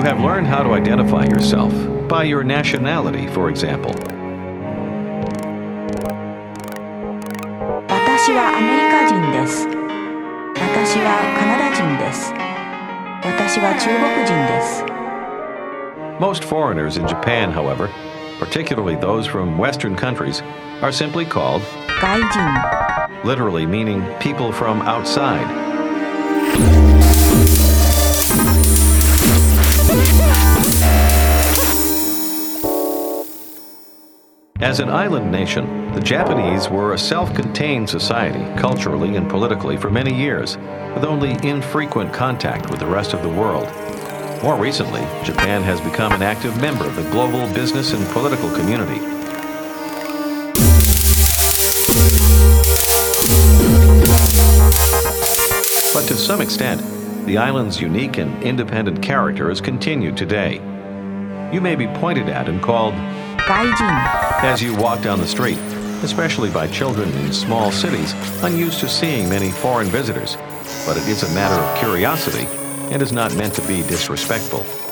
have learned how to identify yourself by your nationality, for example. 私はアメリカ人です。私はカナダ人です。私は中国人です。 Most foreigners in Japan, however, particularly those from Western countries, are simply called 外人 literally meaning people from outside. As an island nation, the Japanese were a self-contained society, culturally and politically, for many years, with only infrequent contact with the rest of the world. More recently, Japan has become an active member of the global business and political community. But to some extent, the island's unique and independent character has continued today. You may be pointed at and called 外人 as you walk down the street, especially by children in small cities unused to seeing many foreign visitors. But it is a matter of curiosity and is not meant to be disrespectful.